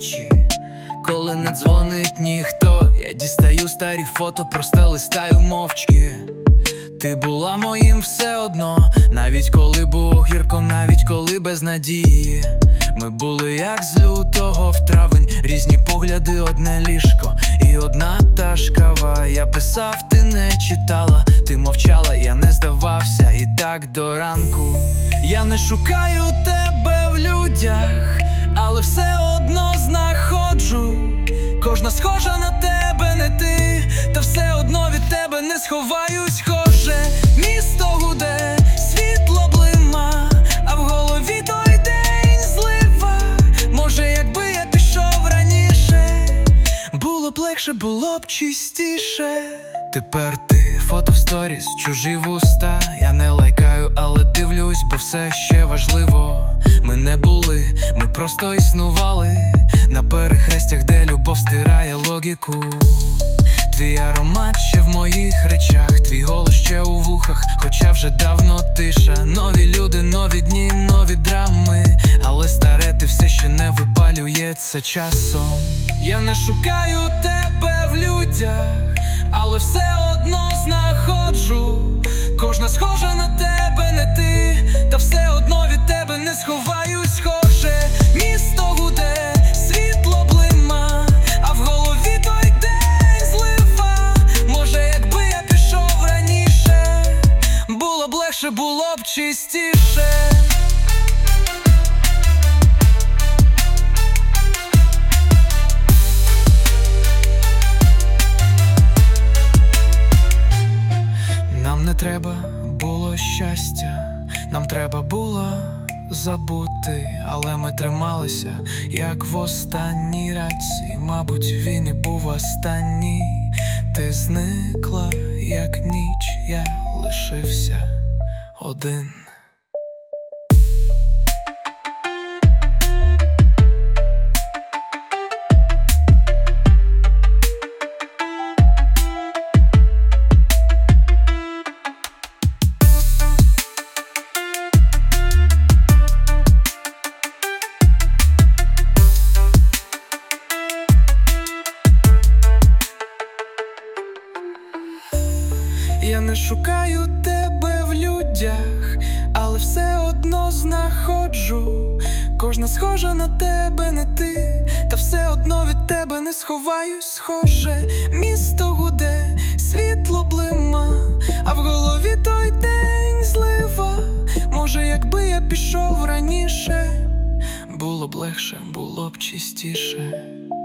ночі, коли не дзвонить ніхто, я дістаю старі фото, просто листаю мовчки. Ти була моїм все одно, навіть коли було гірко, навіть коли без надії. Ми були як з лютого в травень, різні погляди, одне ліжко і одна та ж кава. Я писав, ти не читала, ти мовчала, я не здавався, і так до ранку. Я не шукаю тебе в людях, але все одно знаходжу. Кожна схожа на тебе, не ти, та все одно від тебе не сховаюсь. Хоже, місто гуде, світло блима, а в голові той день злива. Може, якби я пішов раніше, було б легше, було б чистіше. Тепер ти, фото в сторіс, чужі вуста. Я не лайкаю, але дивлюсь, бо все ще важливо. Ми не були, ми просто існували на перехрестях, де любов стирає логіку. Твій аромат ще в моїх речах, твій голос ще у вухах, хоча вже давно тиша. Нові люди, нові дні, нові драми, але старе ти все ще не випалюється часом. Я не шукаю тебе в людях, але все одно знаходжу. Кожна схожа на тебе, не ти, та все одно від тебе не сховаюсь. Схоже, місто гуде, світло блима, а в голові той день злива. Може, якби я пішов раніше, було б легше, було б чистіше. Нам не треба було щастя, нам треба було забути, але ми трималися, як в останній раз. І, мабуть, він і був останній. Ти зникла, як ніч, я лишився один. Я не шукаю тебе в людях, але все одно знаходжу. Кожна схожа на тебе, не ти, та все одно від тебе не сховаюсь. Схоже, місто гуде, світло блима, а в голові той день злива. Може, якби я пішов раніше, було б легше, було б чистіше.